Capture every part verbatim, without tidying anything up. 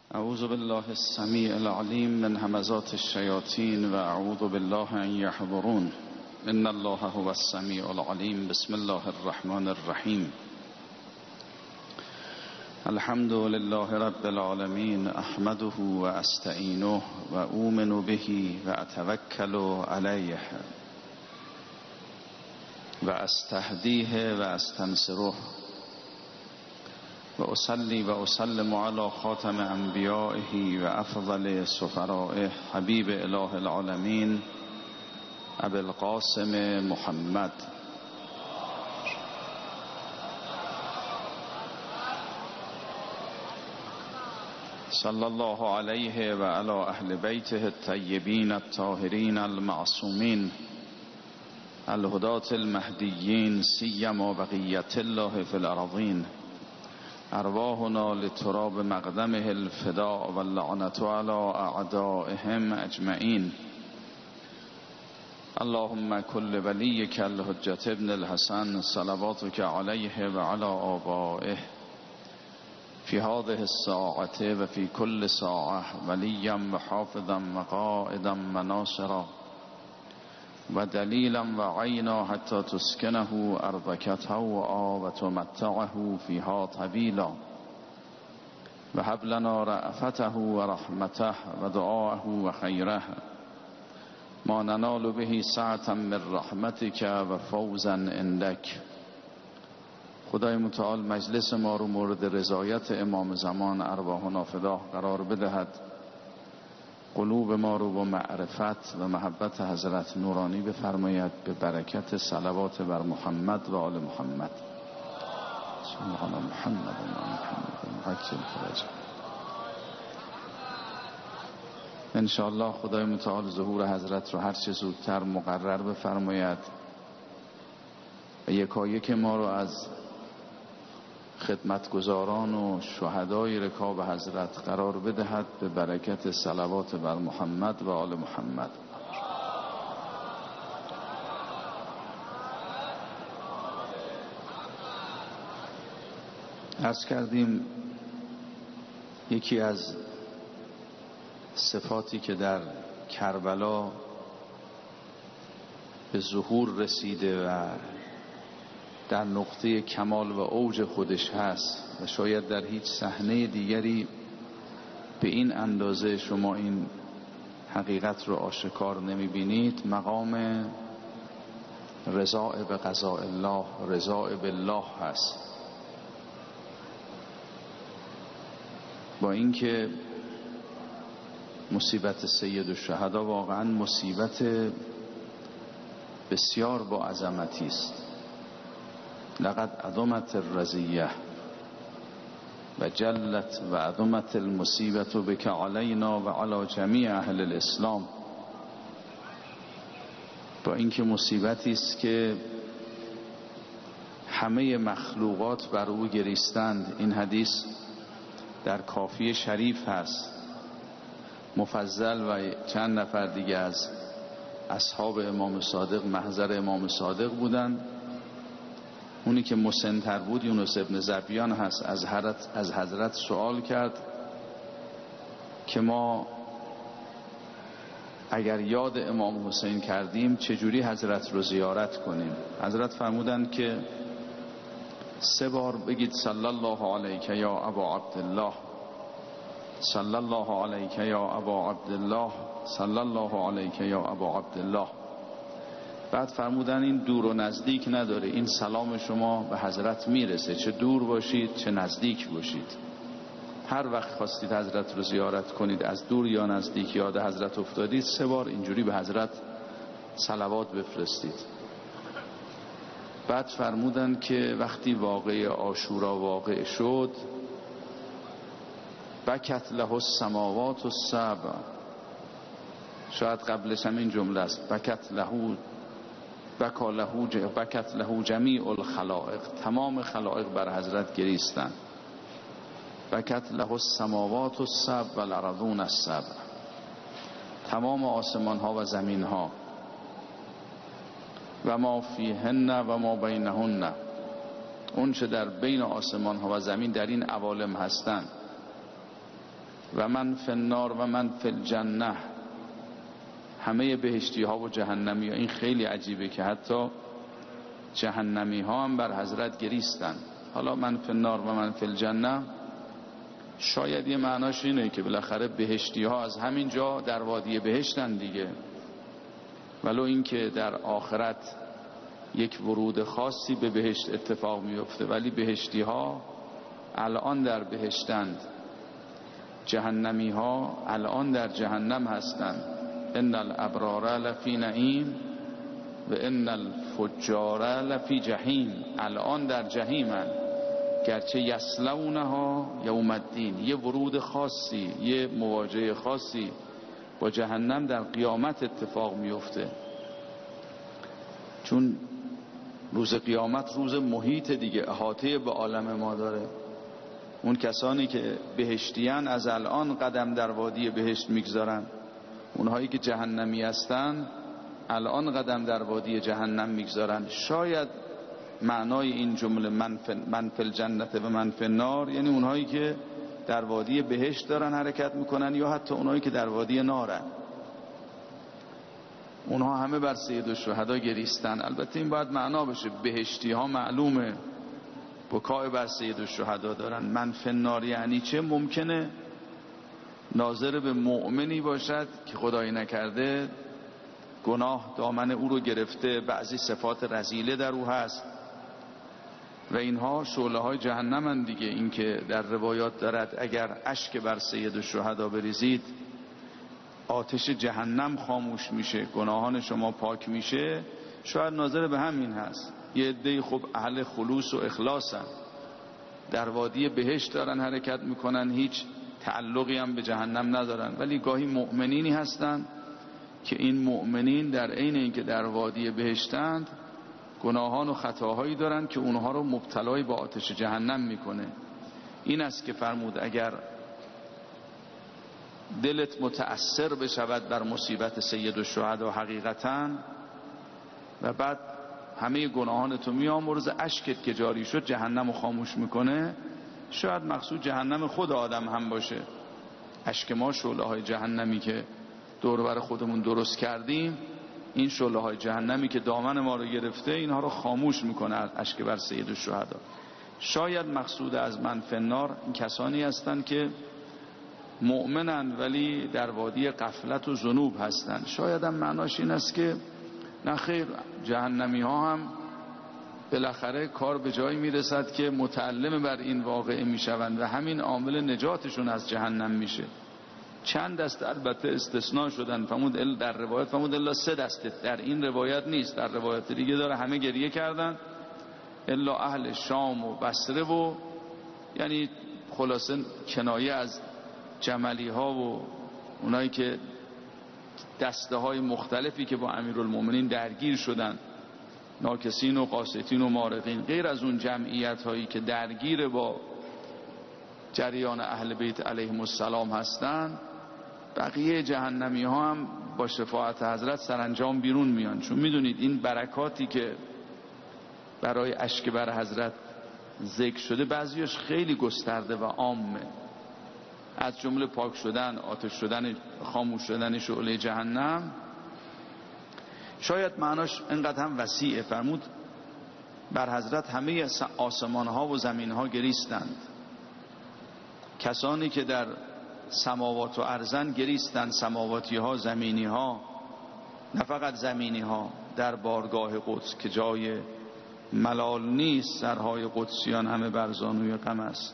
اعوذ بالله السمیع العلیم من همزات الشیاطین و اعوذ بالله ان یحضرون. ان الله هو السمیع العلیم. بسم الله الرحمن الرحیم. الحمد لله رب العالمین. احمده و استعینه و اؤمن به و اتوکل علیه و استهدیه و استنصره و اصلی و اسلم علی خاتم انبیائه و افضل سفرائه حبیب اله العالمین ابی القاسم محمد صلی الله علیه و علی اهل بیته الطیبین الطاهرین المعصومین الهداة المهدیین سیما بقیة الله فی الارضین. ارواحنا لتراب مقدمه الفداء واللعنة على اعدائهم اجمعین. اللهم كل ولیک الحجة ابن الحسن صلواتك علیه و علی آبائه فی هذه الساعة و فی کل ساعة ولیا و حافظا و قائدا و ناصرا و دلیلا و عینا حتی تسکنه ارضک طوعا و تمتعه فیها طویلا و هب لنا رأفته و رحمته و دعاءه و خیره ما ننال به سعة من رحمتک و فوزا عندک. خدای متعال مجلس ما رو مورد رضایت امام زمان ارواحنا فداه قرار بدهد. قلوب ما رو با معرفت و محبت حضرت نورانی بفرماید به برکت صلوات بر محمد و آل محمد. سبحان محمد و محمد. انشاءالله خدای متعال ظهور حضرت رو هر چه زودتر مقرر بفرماید و یکایک ما رو از خدمتگزاران و شهدای رکاب حضرت قرار بدهد به برکت صلوات بر محمد و آل محمد. عرض کردیم یکی از صفاتی که در کربلا به ظهور رسیده و در نقطه کمال و اوج خودش هست و شاید در هیچ صحنه دیگری به این اندازه شما این حقیقت رو آشکار نمی بینید، مقام رضا به قضاء الله، رضا بالله هست. با اینکه مصیبت سید الشهدا واقعا مصیبت بسیار با عظمتی است. لقد عظمت الرزیه و جلت و عظمت المصیبت بک علینا و علی جمیع اهل الاسلام. با اینکه مصیبتی است که همه مخلوقات بر او گریستند. این حدیث در کافی شریف هست. مفضل و چند نفر دیگه از اصحاب امام صادق محضر امام صادق بودند. اونی که مسن‌تر بود یونس ابن ذبیان هست، از حضرت, از حضرت سوال کرد که ما اگر یاد امام حسین کردیم چجوری حضرت رو زیارت کنیم. حضرت فرمودند که سه بار بگید صلی الله علیک یا ابا عبدالله، صلی الله علیک یا ابا عبدالله، صلی الله علیک یا ابا عبدالله. بعد فرمودن این دور و نزدیک نداره، این سلام شما به حضرت میرسه، چه دور باشید چه نزدیک باشید. هر وقت خواستید حضرت رو زیارت کنید، از دور یا نزدیک یاد حضرت افتادید، سه بار اینجوری به حضرت صلوات بفرستید. بعد فرمودن که وقتی واقعه عاشورا واقع شد، بکت له السماوات السبع، شاید قبلش هم این جمله است، بکت له بکا له بکت له جمیع الخلائق، تمام خلائق بر حضرت گریستند. بکت له السماوات السبع و الارضون السبع، تمام آسمان ها و زمین ها و ما فیهن و ما بینهن، اون چه در بین آسمان ها و زمین در این عوالم هستند. و من فی النار و من فی الجنه، همه بهشتی ها و جهنمی ها. این خیلی عجیبه که حتی جهنمی ها هم بر حضرت گریستن. حالا من فی النار و من فی الجنه شاید یه معناش اینه که بالاخره بهشتی ها از همین جا در وادی بهشتن دیگه، ولو اینکه در آخرت یک ورود خاصی به بهشت اتفاق میفته، ولی بهشتی ها الان در بهشتند، جهنمی ها الان در جهنم هستند. ان الابرار لفی نعیم و ان الفجار لفی جهیم، الان در جهیمند، گرچه یصلونها یوم الدین. یه ورود خاصی، یه مواجهه خاصی با جهنم در قیامت اتفاق میفته، چون روز قیامت روز محیط دیگه، احاطه به عالم ما داره. اون کسانی که بهشتیان از الان قدم در وادی بهشت میگذارن، اونهایی که جهنمی هستن الان قدم در وادی جهنم میگذارن. شاید معنای این جمله من فی الجنت و من فی النار یعنی اونهایی که در وادی بهشت دارن حرکت میکنن، یا حتی اونهایی که در وادی نارن. اونها همه بر سید الشهدا گریستن. البته این باید معنا بشه، بهشتی ها معلومه بکای بر سید الشهدا دارن. من فی النار یعنی چه؟ ممکنه ناظر به مؤمنی باشد که خدای نکرده گناه دامن او رو گرفته، بعضی صفات رذیله در او هست و اینها شعله های جهنمن دیگه. این که در روایات دارد اگر اشک بر سید الشهدا بریزید آتش جهنم خاموش میشه، گناهان شما پاک میشه، شاید ناظر به همین هست. یه عده خب اهل خلوص و اخلاصن، در وادی بهشت دارن حرکت میکنن، هیچ تعلقی هم به جهنم ندارن، ولی گاهی مؤمنینی هستن که این مؤمنین در عین اینکه در وادی بهشتند گناهان و خطاهایی دارن که اونها رو مبتلای با آتش جهنم میکنه. این است که فرمود اگر دلت متأثر بشود بر مصیبت سید الشهدا حقیقتاً و بعد همه گناهان تو میامرزه، اشکت که جاری شد جهنم رو خاموش میکنه، شاید مقصود جهنم خود آدم هم باشه. اشک ما شعله های جهنمی که دور بر خودمون درست کردیم، این شعله های جهنمی که دامن ما رو گرفته اینها رو خاموش میکنه از اشک بر سید الشهدا. شاید مقصود از من فی النار این کسانی هستند که مؤمنن ولی در وادی غفلت و ذنوب هستند. شاید هم معناش این است که نه خیر، جهنمی ها هم بالاخره کار به جایی میرسد که متعلم بر این واقعه میشوند و همین عامل نجاتشون از جهنم میشه. چند دسته البته استثناء شدن، فرمود در روایت فرمود الا سه دسته، در این روایت نیست، در روایت دیگه داره همه گریه کردن الا اهل شام و بصره، و یعنی خلاصه کنایه از جملی ها و اونایی که دسته های مختلفی که با امیرالمومنین درگیر شدن، ناکسین و قاسطین و مارقین، غیر از اون جمعیت هایی که درگیر با جریان اهل بیت علیهم السلام هستند، بقیه جهنمی ها هم با شفاعت حضرت سرانجام بیرون میان. چون میدونید این برکاتی که برای اشک بر حضرت ذکر شده بعضیش خیلی گسترده و عامه، از جمله پاک شدن، آتش شدن، خاموش شدن شعله جهنم. شاید معناش اینقدر هم وسیعه. فرمود بر حضرت همه آسمان ها و زمین ها گریستند، کسانی که در سماوات و ارضن گریستند، سماواتی ها، زمینی ها، نه فقط زمینی ها، در بارگاه قدس که جای ملال نیست، سرهای قدسیان همه بر زانوی غم است.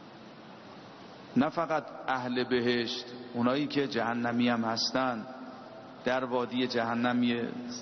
نه فقط اهل بهشت، اونایی که جهنمی هم هستن در وادی جهنمی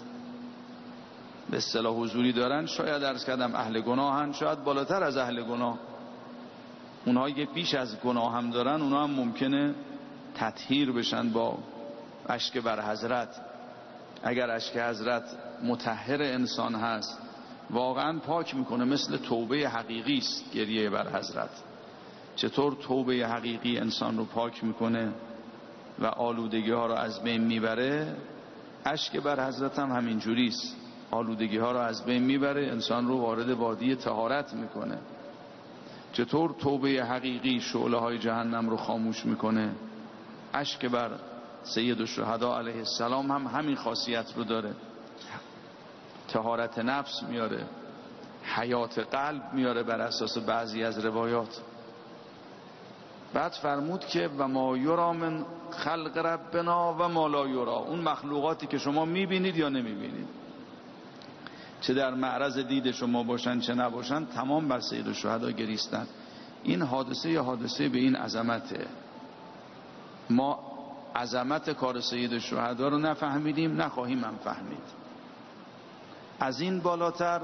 به اصطلاح حضوری دارن، شاید عرض کردم اهل گناهن، شاید بالاتر از اهل گناه، اونهایی که بیش از گناه هم دارن، اونها هم ممکنه تطهیر بشن با اشک بر حضرت. اگر اشک حضرت مطهر انسان هست، واقعا پاک میکنه، مثل توبه حقیقی است گریه بر حضرت. چطور توبه حقیقی انسان رو پاک میکنه و آلودگی ها رو از بین میبره، اشک بر حضرت هم همین جوری است، آلودگی ها رو از بین میبره، انسان رو وارد وادی طهارت میکنه. چطور توبه حقیقی شعله های جهنم رو خاموش میکنه؟ اشک بر سید الشهدا علیه السلام هم همین خاصیت رو داره، طهارت نفس میاره، حیات قلب میاره بر اساس بعضی از روایات. بعد فرمود که و ما یرا من خلق ربنا و ما لا یرا، اون مخلوقاتی که شما میبینید یا نمیبینید، چه در معرض دید شما باشن چه نباشن، تمام بر سید الشهدا گریستن. این حادثه یا حادثه به این عظمته. ما عظمت کار سید الشهدا رو نفهمیدیم، نخواهیم هم فهمید. از این بالاتر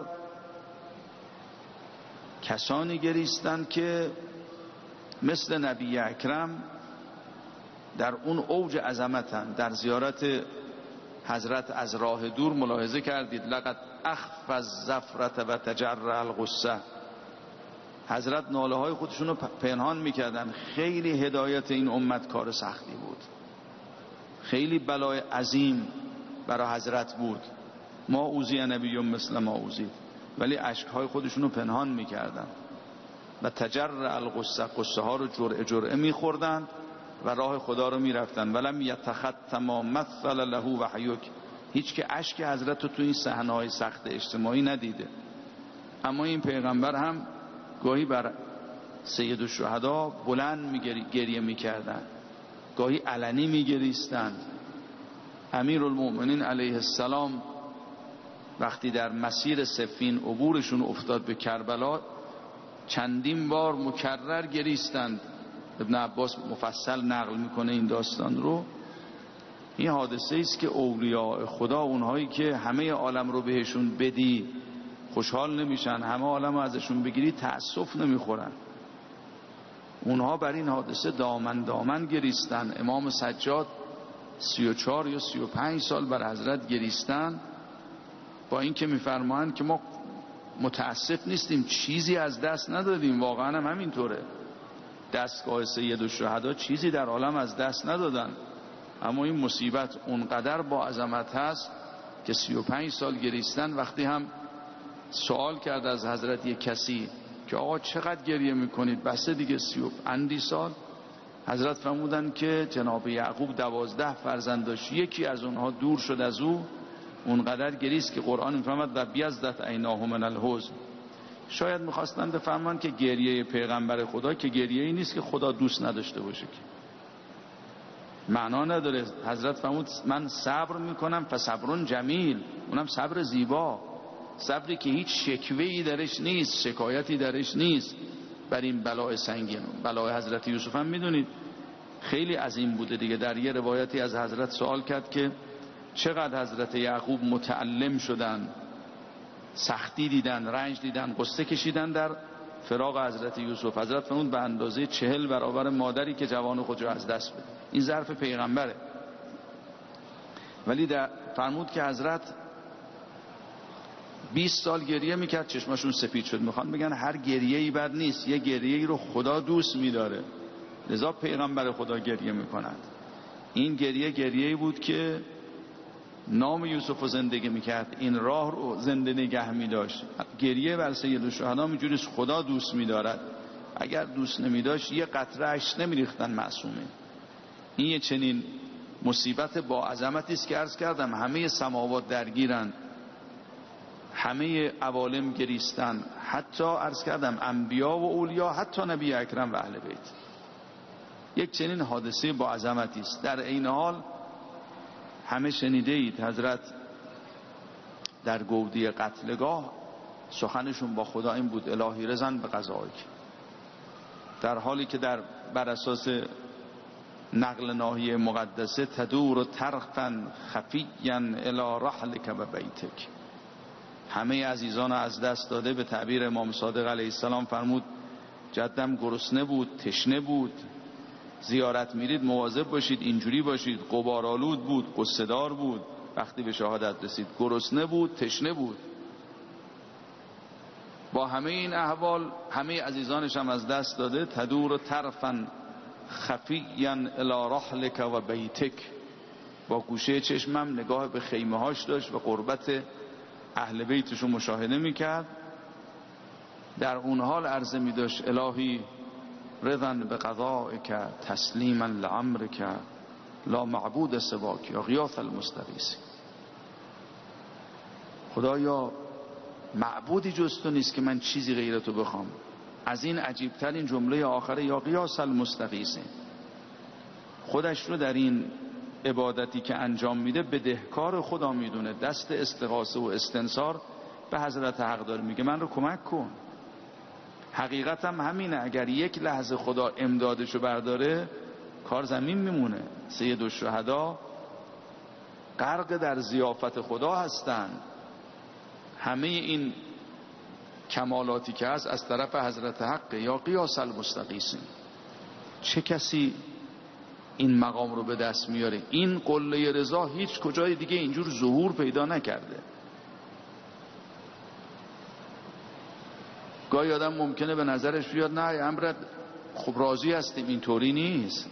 کسانی گریستند که مثل نبی اکرم در اون اوج عظمتن. در زیارت حضرت از راه دور ملاحظه کردید لقد اخفى الزفرة و تجرع الغصة، حضرت ناله های خودشون رو پنهان میکردن. خیلی هدایت این امت کار سختی بود، خیلی بلای عظیم برای حضرت بود. ما اوذی نبی مثل ما اوذید، ولی اشکهای خودشون رو پنهان میکردن و تجرع الغصه، قصه ها رو جرعه جرعه میخوردن و راه خدا رو میرفتن. ولم یتختم مثل له وحیک، هیچ که اشک حضرت رو تو این صحنه‌های سخت اجتماعی ندیده. اما این پیغمبر هم گاهی بر سید الشهدا بلند گریه میکردن، گاهی علنی میگریستند. امیرالمؤمنین علیه السلام وقتی در مسیر صفین عبورشون افتاد به کربلا، چندین بار مکرر گریستند. ابن عباس مفصل نقل میکنه این داستان رو. این حادثه است که اولیاء خدا، اونهایی که همه عالم رو بهشون بدی خوشحال نمیشن، همه عالم رو ازشون بگیری تأسف نمیخورن، اونها بر این حادثه دامن دامن گریستن. امام سجاد سی و چهار یا سی و پنج سال بر حضرت گریستن، با اینکه میفرمایند که ما متاسف نیستیم، چیزی از دست ندادیم. واقعا هم همینطوره، دستگاه سید الشهدا چیزی در عالم از دست ندادن، اما این مصیبت اونقدر با عظمت هست که سی و پنج سال گریستن. وقتی هم سوال کرد از حضرت یک کسی که آقا چقدر گریه میکنید، بسه دیگه سی و اندی سال، حضرت فرمودن که جناب یعقوب دوازده فرزند داشت، یکی از اونها دور شد از او، اونقدر گریست که قرآن میفرماد و بیزدت عیناه من الحزن. شاید میخواستن بفهمن که گریه پیغمبر خدا که گریه ای نیست که خدا دوست نداشته باشه، که معنا نداره. حضرت فرمود من صبر میکنم فصبرون جمیل، اونم صبر زیبا، صبری که هیچ شکوه‌ای درش نیست، شکایتی درش نیست بر این بلای سنگین. بلای حضرت یوسف هم میدونید خیلی عظیم بوده دیگه. در یه روایتی از حضرت سوال کرد که چقدر حضرت یعقوب متألم شدن، سختی دیدن، رنج دیدن، قصه کشیدن در فراق حضرت یوسف. حضرت فرمود به اندازه چهل برابر مادری که جوان خود رو از دست بده. این ظرف پیغمبره. ولی در فرمود که حضرت بیست سال گریه میکرد، چشماشون سپید شد. میخوان بگن هر گریه ای بد نیست، یه گریه ای رو خدا دوست میداره، لذا پیغمبر خدا گریه میکند. این گریه گریه ای بود که نام یوسف رو زندگی میکرد، این راه رو زنده نگه میداشت. گریه بر سید الشهدا میجوریست خدا دوست میدارد، اگر دوست نمیداشت یه قطره اشک نمیریختن معصومین. این یه چنین مصیبت با عظمتی است که عرض کردم همه سماوات درگیرند، همه عوالم گریستن، حتی عرض کردم انبیا و اولیا، حتی نبی اکرم و اهل بیت. یک چنین حادثه با عظمتی است. در این حال همه شنیده اید حضرت در گودی قتلگاه سخنشون با خدا این بود الهی رزن به قضایک، در حالی که در بر اساس نقل ناحیه مقدسه تدور طرفا خفیا الی رحلک و بیتک، همه عزیزان از دست داده. به تعبیر امام صادق علیه السلام فرمود جدم گرسنه بود، تشنه بود، زیارت میرید مواظب باشید، اینجوری باشید. غبارآلود بود، قصه دار بود، وقتی به شهادت رسید گرسنه بود، تشنه بود. با همه این احوال همه عزیزانش هم از دست داده. تدور طرفا خفیا الی رحلک و بیتک، با گوشه چشمم نگاه به خیمه هاش داشت و قربت اهل بیتشو مشاهده میکرد. در اون حال عرضه می داشت الهی رضا به قضائک تسلیما لامرک لا معبود سواک یا غیاث المستغیث. خدایا معبودی جز تو نیست که من چیزی غیر تو بخوام. از این عجیبترین جمله آخره یا غیاث المستغیث. خودش رو در این عبادتی که انجام میده بدهکار خدا میدونه، دست استغاثه و استنصار به حضرت حق داره، میگه من رو کمک کن. حقیقت هم همینه، اگر یک لحظه خدا امدادشو برداره کار زمین میمونه. سید الشهدا غرق در ضیافت خدا هستن. همه این کمالاتی که هست از طرف حضرت حق یا غیاث المستغیث. چه کسی این مقام رو به دست میاره؟ این قله رضا هیچ کجای دیگه اینجور ظهور پیدا نکرده. گاهی آدم ممکنه به نظرش بیاد نه امرت خب راضی هستیم، اینطوری نیست.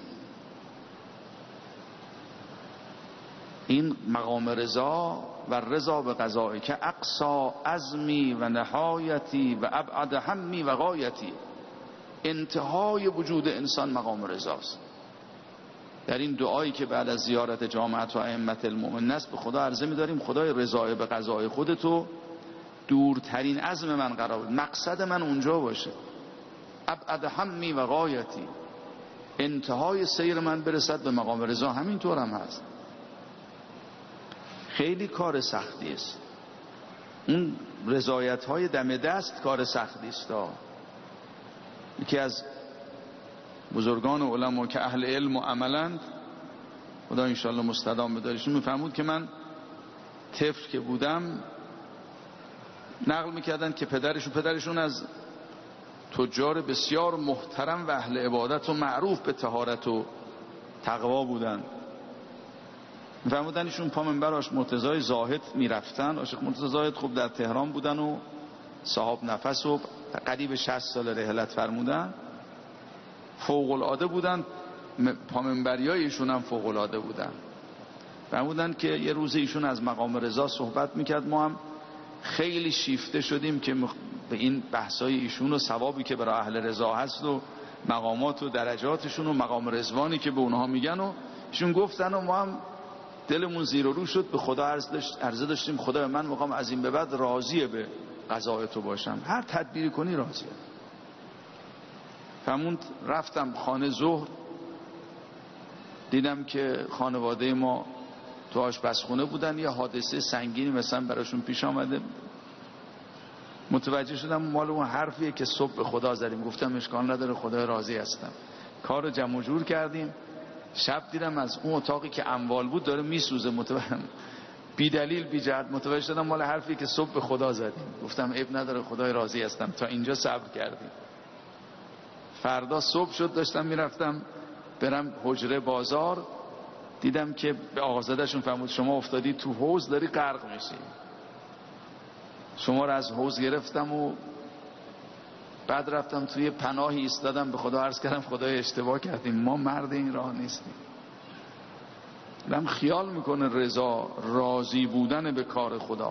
این مقام رضا و رضا به قضایی که اقصا عزمی و نهایتی و ابعد همی و غایتی، انتهای وجود انسان مقام رضاست. در این دعایی که بعد از زیارت جامعت و ائمه المؤمنین است به خدا عرضه می‌داریم خدای رضای به قضای خودتو دورترین عزم من قرار بده، مقصد من اونجا باشه. ابعد همی و غایتی، انتهای سیر من برسد به مقام رضا. همینطور هم هست. خیلی کار سختی است. اون رضایت های دم دست کار سختی است. یکی از بزرگان علما که اهل علم و عملند، خدا انشالله مستدام بدارشون، میفهمود که من طفل که بودم نقل میکردن که پدرشون پدرشون از تجار بسیار محترم و اهل عبادت و معروف به طهارت و تقوا بودن. میفهمودن ایشون پا منبر عاشق مرتضی زاهد میرفتن. عاشق مرتضی زاهد خوب در تهران بودن و صاحب نفس و قریب شصت سال رحلت فرمودن، فوق العاده بودن. پا منبریای ایشون هم فوق العاده بودن. فرمودن که یه روز ایشون از مقام رضا صحبت میکرد، ما هم خیلی شیفته شدیم که به این بحثای ایشون و ثوابی که برای اهل رضا هست و مقامات و درجاتشون و مقام رضوانی که به اونها میگن و ایشون گفتن و ما هم دلمون زیر و رو شد. به خدا عرض داشت عرضه داشتیم خدا من میخوام از این به بعد راضیه به قضای تو باشم، هر تدبیری کنی راضیه. فرموند رفتم خانه ظهر، دیدم که خانواده ما تو آشپزخونه بودن، یه حادثه سنگینی مثلا براشون پیش آمده. متوجه شدم مال اون حرفیه که صبح به خدا زدیم. گفتم اشکال نداره خدا راضی هستم. کار رو جمع و جور کردیم. شب دیدم از اون اتاقی که اموال بود داره میسوزه. متوجه بی دلیل بی جهت متوجه شدم مال حرفی که صبح به خدا زدیم. گفتم عیب نداره خدای راضی هستم. تا اینجا صبر کردیم. فردا صبح شد داشتم میرفتم برم حجره بازار، دیدم که به آقازادهشون فرمود شما افتادی تو حوض داری غرق میشی. شما رو از حوض گرفتم و بعد رفتم توی پناهی ایستادم، به خدا عرض کردم خدای اشتباه کردیم، ما مرد این راه نیستیم. دم خیال میکنه رضا راضی بودن به کار خدا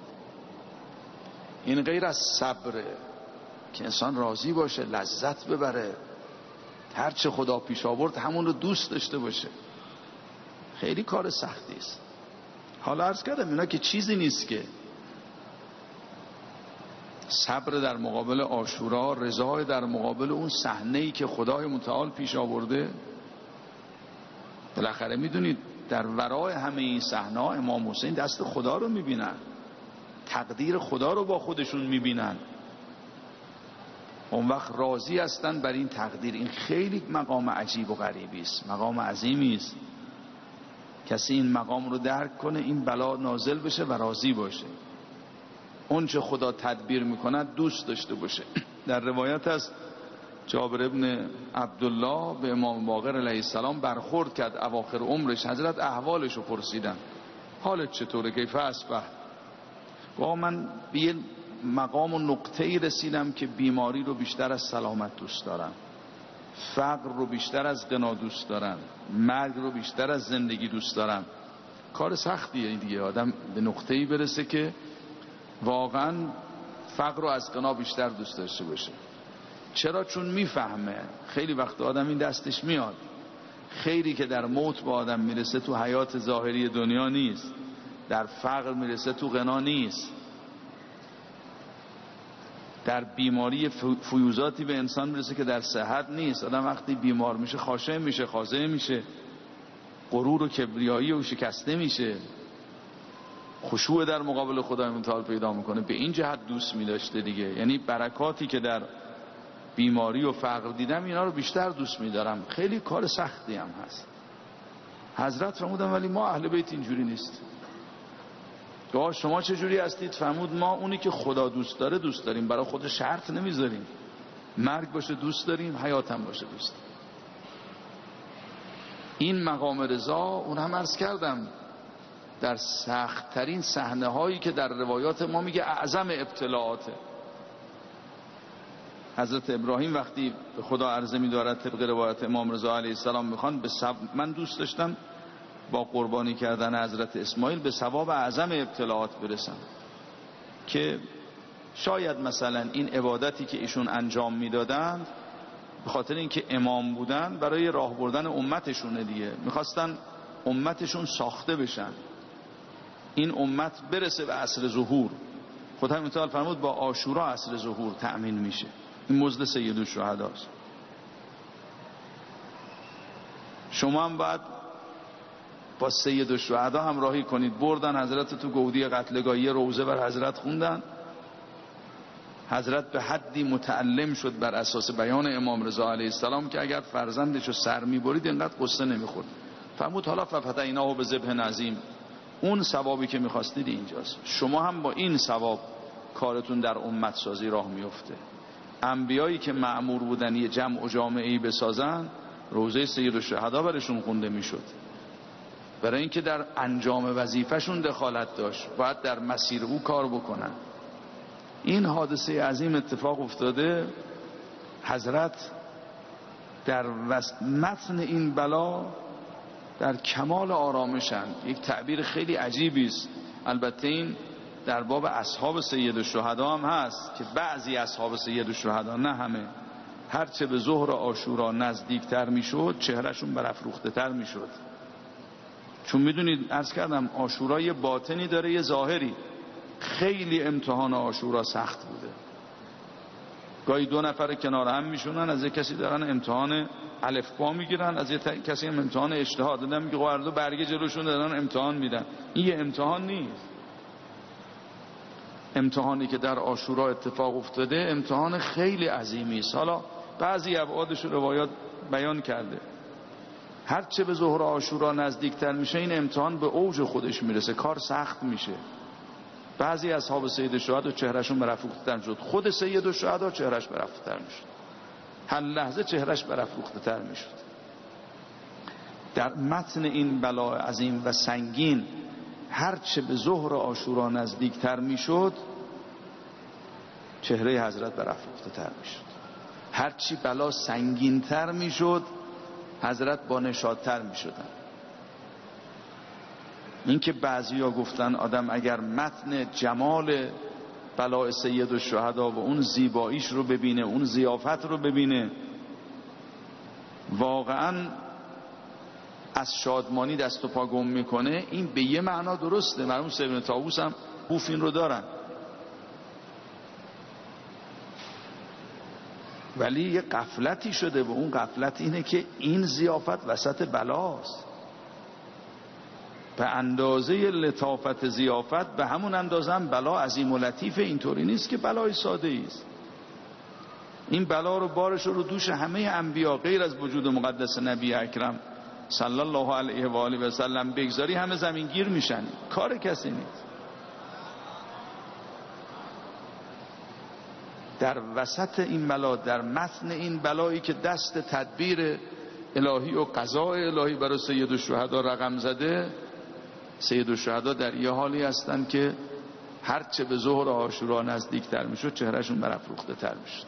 این غیر از صبره که انسان راضی باشه، لذت ببره، هرچه خدا پیش آورد همون رو دوست داشته باشه. خیلی کار سختی است. حالا عرض کردم اینا که چیزی نیست که صبر در مقابل عاشورا، رضا در مقابل اون صحنه‌ای که خدای متعال پیش آورده. بالاخره میدونید در ورای همه این صحنه‌ها امام حسین دست خدا رو میبینن، تقدیر خدا رو با خودشون میبینن، اون وقت راضی هستن بر این تقدیر. این خیلی مقام عجیب و غریبی است، مقام عظیمی است. کسی این مقام رو درک کنه این بلا نازل بشه و راضی باشه، اون چه خدا تدبیر میکنه دوست داشته باشه. در روایت است جابر ابن عبدالله به امام باقر علیه السلام برخورد کرد اواخر عمرش. حضرت احوالش رو پرسیدن حالت چطوره؟ کیف اصبح؟ واقعا من به یه مقام و نقطه‌ای رسیدم که بیماری رو بیشتر از سلامت دوست دارم، فقر رو بیشتر از غنا دوست دارم، مرگ رو بیشتر از زندگی دوست دارم. کار سختیه دیگه، آدم به نقطه‌ای برسه که واقعا فقر رو از غنا بیشتر دوست داشته باشه. چرا؟ چون میفهمه خیلی وقت آدم این دستش میاد، خیری که در موت به آدم میرسه تو حیات ظاهری دنیا نیست، در فقر میرسه تو غنا نیست. در بیماری فیوزاتی به انسان میرسه که در صحت نیست. آدم وقتی بیمار میشه خاشع میشه، خاضع میشه، غرور و کبریایی و شکسته میشه، خشوع در مقابل خدای متعال پیدا میکنه. به این جهت دوست میداشته دیگه. یعنی برکاتی که در بیماری و فقر دیدم اینا رو بیشتر دوست میدارم. خیلی کار سختی هم هست. حضرت فرمودن ولی ما اهل بیت اینجوری نیست. گاه شما چه جوری هستید؟ فرمود ما اونی که خدا دوست داره دوست داریم، برای خود شرط نمیذاریم. مرگ باشه دوست داریم، حیات هم باشه دوست داریم. این مقام رضا، اون هم عرض کردم در سخت ترین صحنه هایی که در روایات ما میگه اعظم ابتلاعاته. حضرت ابراهیم وقتی به خدا عرضه می‌دارد طبق روایت امام رضا علیه السلام میخوان به سب... من دوست داشتم با قربانی کردن حضرت اسماعیل به ثواب اعظم ابتلاعات برسم، که شاید مثلا این عبادتی که ایشون انجام میدادند به خاطر اینکه امام بودن برای راه بردن امتشونه دیگه، میخواستن امتشون ساخته بشن، این امت برسه به عصر ظهور. خدا متعال فرمود با عاشورا عصر ظهور تأمین میشه. این مزد سید الشهداست. شما هم باید با سید الشهدا همراهی کنید. بردن حضرت تو گودی قتلگاهی روزه بر حضرت خوندن. حضرت به حدی متعلم شد بر اساس بیان امام رضا علیه السلام که اگر فرزندش رو سر میبرید اینقدر قصه نمیخورد. فرمود حالا ففتحناه بذبح عظیم، اون ثوابی که میخواستید اینجاست. شما هم با این ثواب کارتون در امت سازی راه میفته. انبیایی که مأمور بودن یه جمع و جامعه‌ای بسازن، روزه سید الشهدا برشون خونده میشد، برای اینکه در انجام وظیفه‌شون دخالت داشت، باید در مسیر او کار بکنن. این حادثه عظیم اتفاق افتاده. حضرت در متن این بلا در کمال آرامشن. یک تعبیر خیلی عجیبی است. البته این در باب اصحاب سید الشهدا هم هست که بعضی اصحاب سید الشهدا، نه همه، هرچه به ظهر عاشورا نزدیکتر میشد چهرهشون برافروخته تر میشد. چون میدونید عرض کردم عاشورا یه باطنی داره یه ظاهری. خیلی امتحان عاشورا سخت بوده. گاهی دو نفر کنار هم میشونن، از یک کسی دارن امتحان الفبا میگیرن، از یک کسی هم امتحان اجتهاد دادن، میگه هر دو برگه جلوشون دارن امتحان میدن. این یه امتحان نیست. امتحانی که در عاشورا اتفاق افتاده امتحان خیلی عظیمی است. حالا بعضی ابعادش روایات بیان کرده. هرچه به ظهر عاشورا نزدیکتر میشه این امتحان به اوج خودش میرسه، کار سخت میشه. بعضی اصحاب سید الشهدا چهرهشون برافروخته تر میشد. خود سید الشهدا چهرهش برافروخته تر میشد. هر لحظه چهرهش برافروخته تر میشد. در متن این بلا عظیم و سنگین هرچه به ظهر عاشورا نزدیکتر میشد چهره حضرت برافروخته تر میشد. هرچی بلا سنگین تر میشد حضرت با نشاط‌تر میشدن. این که بعضیا گفتن آدم اگر متن جمال بلاء سید الشهدا و اون زیباییش رو ببینه، اون ضیافت رو ببینه، واقعا از شادمانی دست و پا گم میکنه، این به یه معنا درسته. مرحوم سید ابن طاووس هم خوف این رو دارن. ولی یه غفلتی شده و اون غفلت اینه که این ضیافت وسط بلاست. به اندازه لطافت ضیافت به همون اندازه هم بلا عظیم و لطیف. اینطوری نیست که بلای ساده است. این بلا رو بارش رو دوش همه انبیا غیر از وجود مقدس نبی اکرم صلی الله علیه و آله و سلم بگذاری همه زمینگیر میشن. کار کسی نیست. در وسط این بلا، در متن این بلایی که دست تدبیر الهی و قضاء الهی برای سید الشهدا رقم زده، سید الشهدا در یه حالی هستن که هرچه به ظهر عاشورا نزدیکتر میشد چهرهشون برافروخته تر میشد.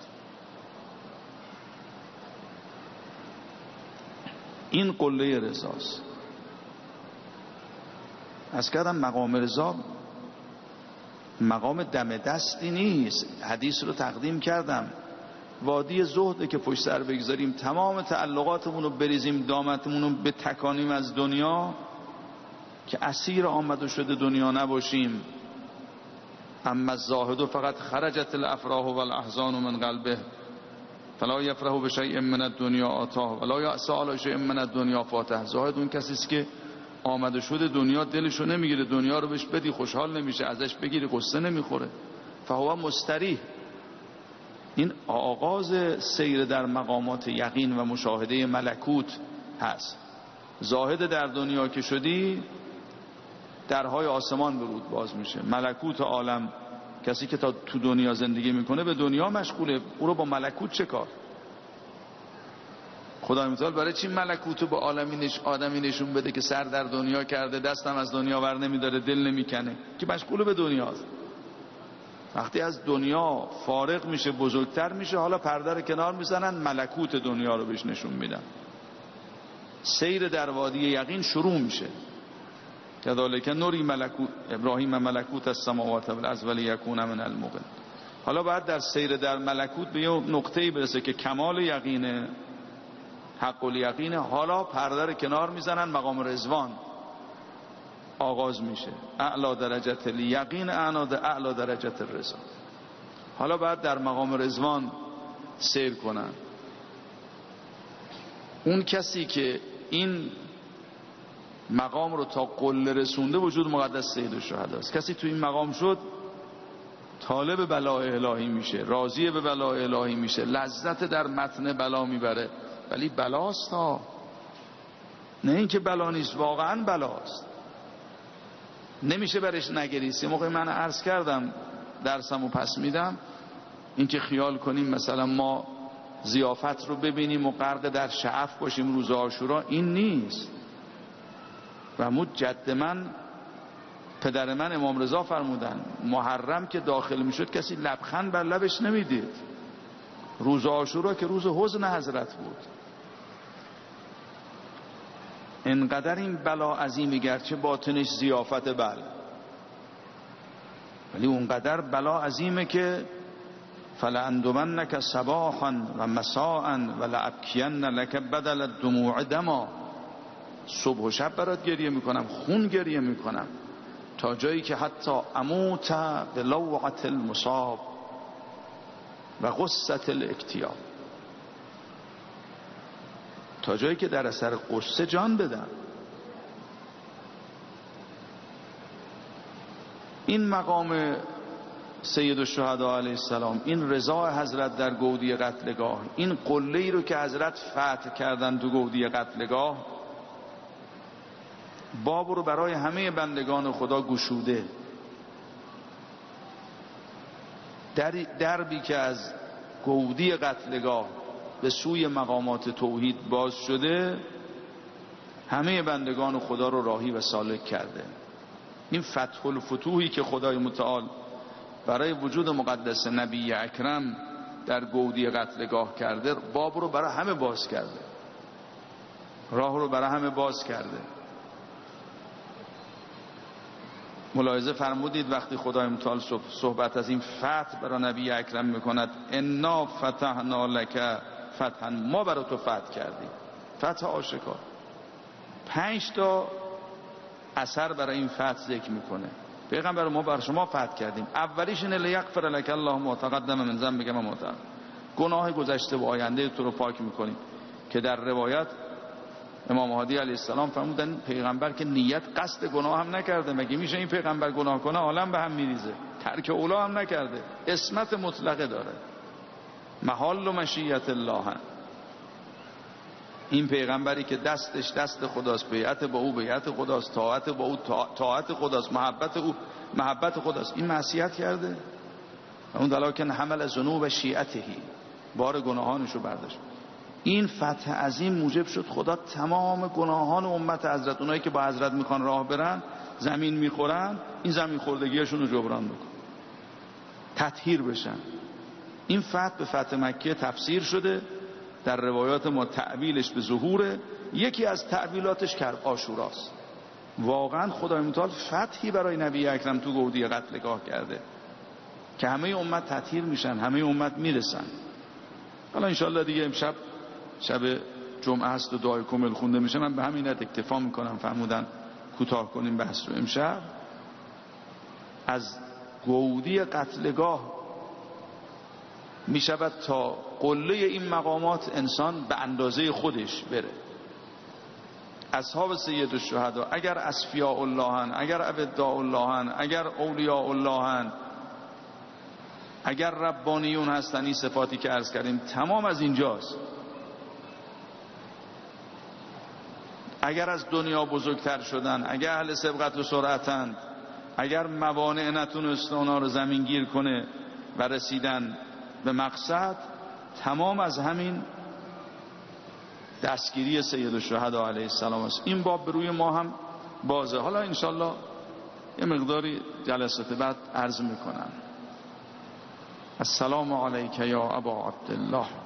این قله رضاست. از کردم مقام رضا مقام دم دستی نیست. حدیث رو تقدیم کردم، وادی زهده که پشت سر بگذاریم، تمام تعلقاتمون رو بریزیم دامتمون رو به تکانیم از دنیا، که اسیر آمد و شده دنیا نباشیم. اما الزاهد فقط خرجت الافراح و الاحزان من قلبه فلا یفرح بشیء من الدنیا آتاه ولا یأسى علی شیء من الدنیا فاته. زاهد اون کسی است که آمده شده دنیا دلشو نمیگیره، دنیا رو بهش بدی خوشحال نمیشه، ازش بگیری قصه نمیخوره. فهو مستریح. این آغاز سیر در مقامات یقین و مشاهده ملکوت هست. زاهد در دنیا که شدی، درهای آسمان به رود باز میشه. ملکوت عالم، کسی که تا تو دنیا زندگی میکنه به دنیا مشغوله، او رو با ملکوت چه کار؟ خدای متعال برای چی ملکوتو به عالمینش آدمی نشون بده که سر در دنیا کرده، دستم از دنیا ور نمیداره، دل نمیکنه، که مشغول به دنیاست. وقتی از دنیا فارغ میشه، بزرگتر میشه، حالا پرده رو کنار میزنن، ملکوت دنیا رو بهش نشون میدن. سیر در وادی یقین شروع میشه. کذالک نوری ملکوت ابراهیم ملکوت السماوات والارض ولیکون من الموقن. حالا بعد در سیر در ملکوت به یه نقطه‌ای برسه که کمال یقینه، حق الیقینه. حالا پرده رو کنار میزنن، مقام رضوان آغاز میشه. اعلی درجت الیقین اعلی درجت الرضا. حالا بعد در مقام رضوان سیر کنن. اون کسی که این مقام رو تا قله رسونده، وجود مقدس سید الشهدا است. کسی تو این مقام شد، طالب بلاء الهی میشه، راضی به بلاء الهی میشه، لذت در متن بلا میبره. ولی بلاست ها، نه اینکه بلا نیست، واقعا بلاست، نمیشه برش نگریست. موقع من عرض کردم درسمو پس میدم، اینکه خیال کنیم مثلا ما ضیافت رو ببینیم و غرق در شعف باشیم روز عاشورا، این نیست. و مود جد من، پدر من امام رضا فرمودن، محرم که داخل میشد کسی لبخند بر لبش نمیدید. روز عاشورا که روز حزن حضرت بود. انقدر این بلا عظیمی، گرچه باطنش ضیافت، بل ولی اونقدر بلا عظیمه که فلأندمنک صباحا و مساء و لأبکین لک بدل الدموع دما. صبح و شب برات گریه میکنم، خون گریه میکنم، تا جایی که حتی اموت بلوعة المصاب و غصة الاکتیاب، تا جایی که در اثر قصه جان بدم. این مقام سید الشهدا علیه السلام، این رضا حضرت در گودی قتلگاه، این قله‌ای رو که حضرت فتح کردن تو گودی قتلگاه، باب رو برای همه بندگان خدا گشوده. در دربی که از گودی قتلگاه به سوی مقامات توحید باز شده، همه بندگان خدا رو راهی و سالک کرده. این فتح الفتوحی که خدای متعال برای وجود مقدس نبی اکرم در گودی قتلگاه کرده، باب رو برای همه باز کرده، راه رو برای همه باز کرده. ملاحظه فرمودید وقتی خدای متعال صحبت از این فتح برای نبی اکرم میکند، انا فتحنا لک فتحا، ما برای تو فتح کردیم، فتح آشکار. پنج تا اثر برای این فتح ذکر میکنه. پیغمبر ما بر شما فتح کردیم. اولیش اینه لیغفر لک الله ما تقدم من ذنبک و ما تأخر، گناه گذشته و آینده تو رو پاک میکنیم. که در روایت امام هادی علیه السلام فرمودن پیغمبر که نیت قصد گناه هم نکرده، مگه میشه این پیغمبر گناه کنه عالم به هم میریزه؟ ترک اولا هم نکرده، عصمت مطلقه داره، محال و مشیت الله هم. این پیغمبری که دستش دست خداست، بیعت با او بیعت خداست، طاعت با او طاعت خداست، محبت او محبت خداست، این معصیت کرده؟ اون دلاکن حمل ذنوب شیعتهی، بار گناهانشو برداشت. این فتح عظیم موجب شد خدا تمام گناهان امت حضرت، اونایی که با حضرت میخوان راه برن، زمین میخورن، این زمین خوردگیشون رو جبران بکن، تطهیر بشن. این فتح به فتح مکه تفسیر شده، در روایات ما تعبیلش به ظهوره. یکی از تعبیلاتش کرب عاشوراست. واقعا خدای متعال فتحی برای نبی اکرم تو گودی قتلگاه کرده که همه امت تطهیر میشن، همه امت میرسن. حالا انشالله دیگه امشب شب جمعه است و دعای کامل خونده میشه. من به همین اکتفا میکنم، فرمودن کوتاه کنیم بحث رو. امشب از گودی قتلگاه میشود تا قله این مقامات انسان به اندازه خودش بره. اصحاب سید الشهدا اگر اصفیاء اللهن، اگر اوداء اللهن، اگر اولیاء اللهن، اگر ربانیون هستن، این صفاتی که عرض کردیم تمام از اینجاست. اگر از دنیا بزرگتر شدن، اگر اهل سبقت و سرعتند، اگر موانع نتونست اونا رو زمین گیر کنه و رسیدن به مقصد، تمام از همین دستگیری سید الشهدا علیه السلام است. این باب به روی ما هم بازه. حالا انشالله یه مقداری جلسات بعد عرض میکنم. السلام علیک یا ابا عبدالله.